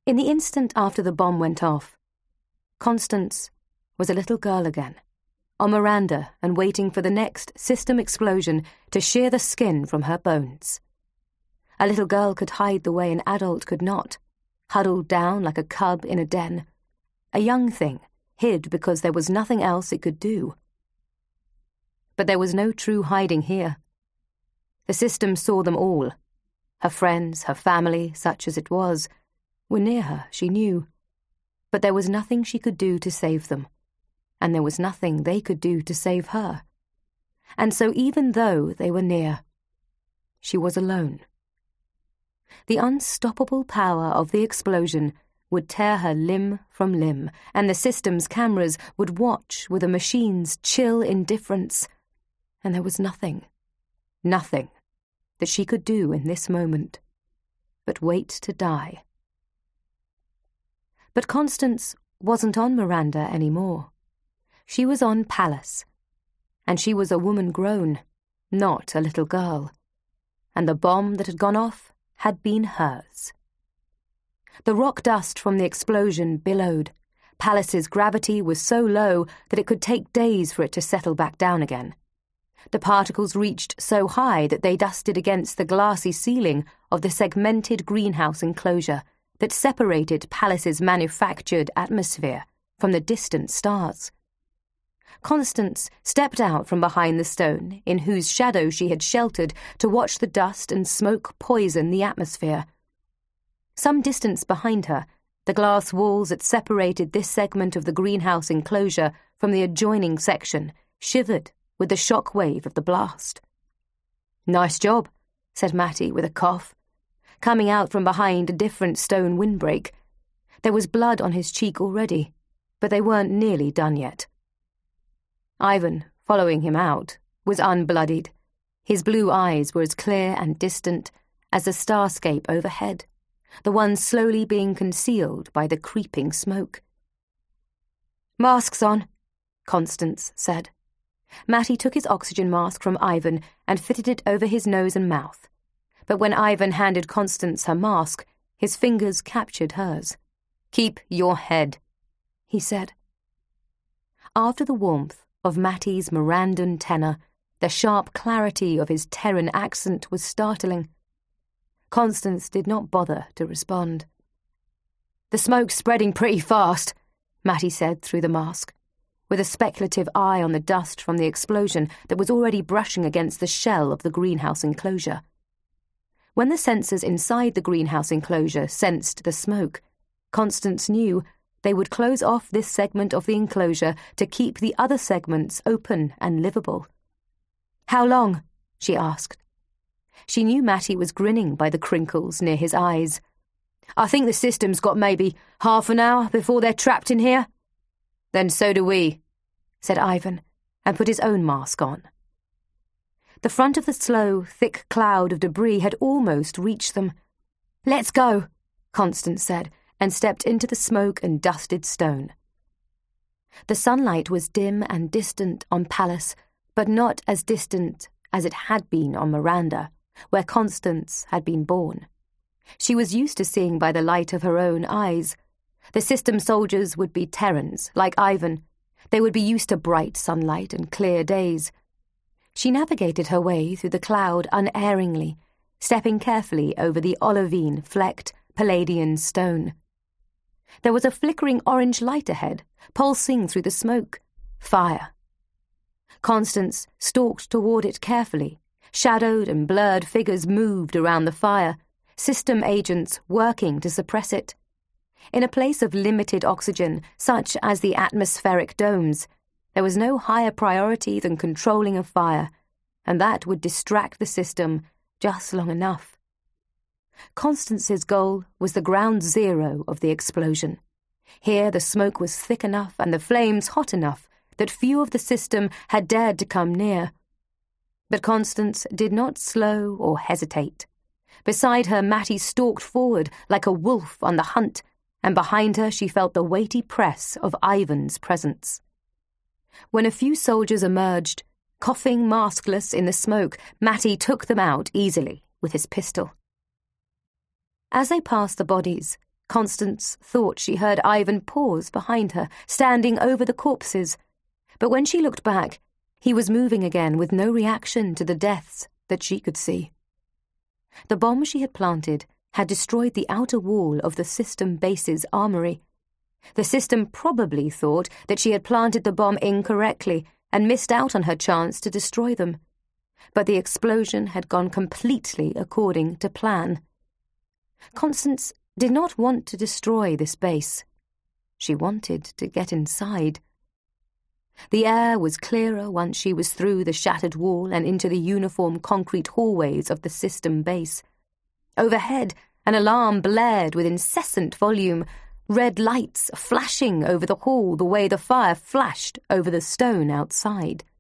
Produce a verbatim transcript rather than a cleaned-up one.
In the instant after the bomb went off, Constance was a little girl again, on Miranda and waiting for the next system explosion to shear the skin from her bones. A little girl could hide the way an adult could not, huddled down like a cub in a den. A young thing hid because there was nothing else it could do. But there was no true hiding here. The system saw them all. Her friends, her family, such as it was, were near her, she knew. But there was nothing she could do to save them, and there was nothing they could do to save her. And so even though they were near, she was alone. The unstoppable power of the explosion would tear her limb from limb, and the system's cameras would watch with a machine's chill indifference. And there was nothing, nothing that she could do in this moment but wait to die. But Constance wasn't on Miranda anymore. She was on Pallas, and she was a woman grown, not a little girl, and the bomb that had gone off had been hers. The rock dust from the explosion billowed. Pallas's gravity was so low that it could take days for it to settle back down again. The particles reached so high that they dusted against the glassy ceiling of the segmented greenhouse enclosure that separated Pallas's manufactured atmosphere from the distant stars. Constance stepped out from behind the stone, in whose shadow she had sheltered, to watch the dust and smoke poison the atmosphere. Some distance behind her, the glass walls that separated this segment of the greenhouse enclosure from the adjoining section shivered with the shock wave of the blast. "Nice job," said Matty with a cough, coming out from behind a different stone windbreak. There was blood on his cheek already, but they weren't nearly done yet. Ivan, following him out, was unbloodied. His blue eyes were as clear and distant as the starscape overhead, the one slowly being concealed by the creeping smoke. "Masks on," Constance said. Matty took his oxygen mask from Ivan and fitted it over his nose and mouth. But when Ivan handed Constance her mask, his fingers captured hers. "Keep your head," he said. After the warmth of Matty's Mirandan tenor, the sharp clarity of his Terran accent was startling. Constance did not bother to respond. "The smoke's spreading pretty fast," Matty said through the mask, with a speculative eye on the dust from the explosion that was already brushing against the shell of the greenhouse enclosure. When the sensors inside the greenhouse enclosure sensed the smoke, Constance knew they would close off this segment of the enclosure to keep the other segments open and livable. "How long?" she asked. She knew Matty was grinning by the crinkles near his eyes. "I think the system's got maybe half an hour before they're trapped in here." "Then so do we," said Ivan, and put his own mask on. The front of the slow, thick cloud of debris had almost reached them. "Let's go," Constance said, and stepped into the smoke and dusted stone. The sunlight was dim and distant on Pallas, but not as distant as it had been on Miranda, where Constance had been born. She was used to seeing by the light of her own eyes. The system soldiers would be Terrans, like Ivan. They would be used to bright sunlight and clear days. She navigated her way through the cloud unerringly, stepping carefully over the olivine, flecked Palladian stone. There was a flickering orange light ahead, pulsing through the smoke. Fire. Constance stalked toward it carefully. Shadowed and blurred figures moved around the fire, system agents working to suppress it. In a place of limited oxygen, such as the atmospheric domes, there was no higher priority than controlling a fire, and that would distract the system just long enough. Constance's goal was the ground zero of the explosion. Here the smoke was thick enough and the flames hot enough that few of the system had dared to come near. But Constance did not slow or hesitate. Beside her, Matty stalked forward like a wolf on the hunt, and behind her she felt the weighty press of Ivan's presence. When a few soldiers emerged, coughing maskless in the smoke, Matty took them out easily with his pistol. As they passed the bodies, Constance thought she heard Ivan pause behind her, standing over the corpses, but when she looked back, he was moving again with no reaction to the deaths that she could see. The bomb she had planted had destroyed the outer wall of the system base's armory. The system probably thought that she had planted the bomb incorrectly and missed out on her chance to destroy them. But the explosion had gone completely according to plan. Constance did not want to destroy this base. She wanted to get inside. The air was clearer once she was through the shattered wall and into the uniform concrete hallways of the system base. Overhead, an alarm blared with incessant volume, red lights flashing over the hall the way the fire flashed over the stone outside.